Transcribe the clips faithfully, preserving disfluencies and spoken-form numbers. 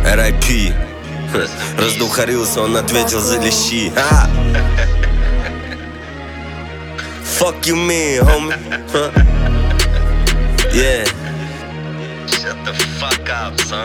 эр ай пи. Раздухарился, он ответил за лещи. а! Fuck you mean, homie? Huh? Yeah. Shut the fuck up, son.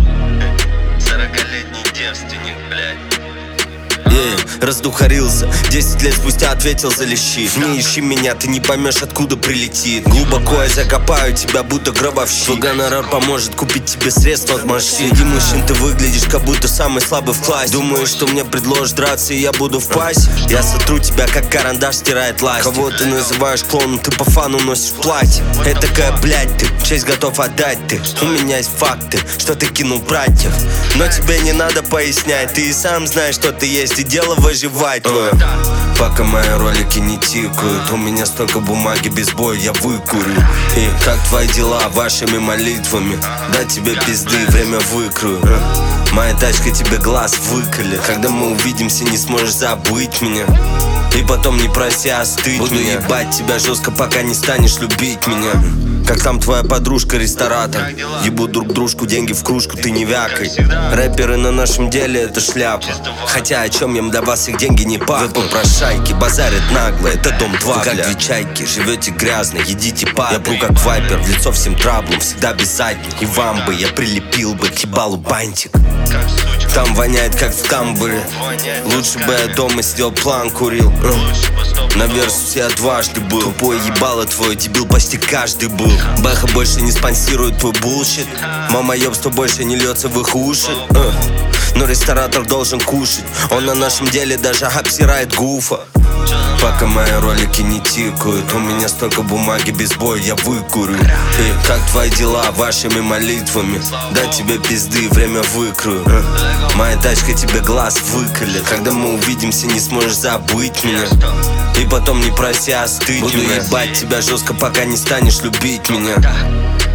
Сорокалетний девственник, блядь. Yeah. Раздухарился, десять лет спустя ответил за лещи. Не ищи меня, ты не поймешь, откуда прилетит. Глубоко я закопаю тебя, будто гробовщик. Твой гонорар поможет купить тебе средства от машин. Среди мужчин ты выглядишь, как будто самый слабый в классе. Думаешь, что мне предложишь драться, и я буду в пасе? Я сотру тебя, как карандаш стирает ластик. Кого ты называешь клоуном, ты по фану носишь платье. Это такая, блядь, ты, честь готов отдать ты. У меня есть факты, что ты кинул братьев. Но тебе не надо пояснять, ты и сам знаешь, что ты есть, и дело выживать твое. Пока мои ролики не тикают, у меня столько бумаги, без боя я выкурю. И как твои дела, вашими молитвами? Дать тебе пизды, время выкрою. Моя тачка тебе глаз выколет. Когда мы увидимся, не сможешь забыть меня. И потом не проси остыть. Буду меня ебать тебя жестко, пока не станешь любить меня. Как там твоя подружка-ресторатор. Ебут друг дружку, деньги в кружку, ты не вякай. Рэперы на нашем деле это шляпа. Хотя о чем им для вас их деньги не пахнут. Вы попрошайки, базарят нагло, это дом два. Вы как две чайки, живете грязно, едите падай. Я пру как вайпер, в лицо всем траблом, всегда без задних. И вам бы я прилепил бы к ебалу бантик. Там воняет, как в тамбуре. Лучше бы я дома сидел, план курил. На версус я дважды был. Тупое ебало твое, дебил почти каждый был. Бэха больше не спонсирует твой булщит. Мама ёбство больше не льется в их уши. Но ресторатор должен кушать. Он на нашем деле даже обсирает гуфа. Пока мои ролики не тикают, у меня столько бумаги, без боя я выкурю. И как твои дела, вашими молитвами? Дать тебе пизды, время выкрою. Моя тачка тебе глаз выколет. Когда мы увидимся, не сможешь забыть меня. И потом не проси остыть. Буду ебать тебя жестко, пока не станешь любить меня.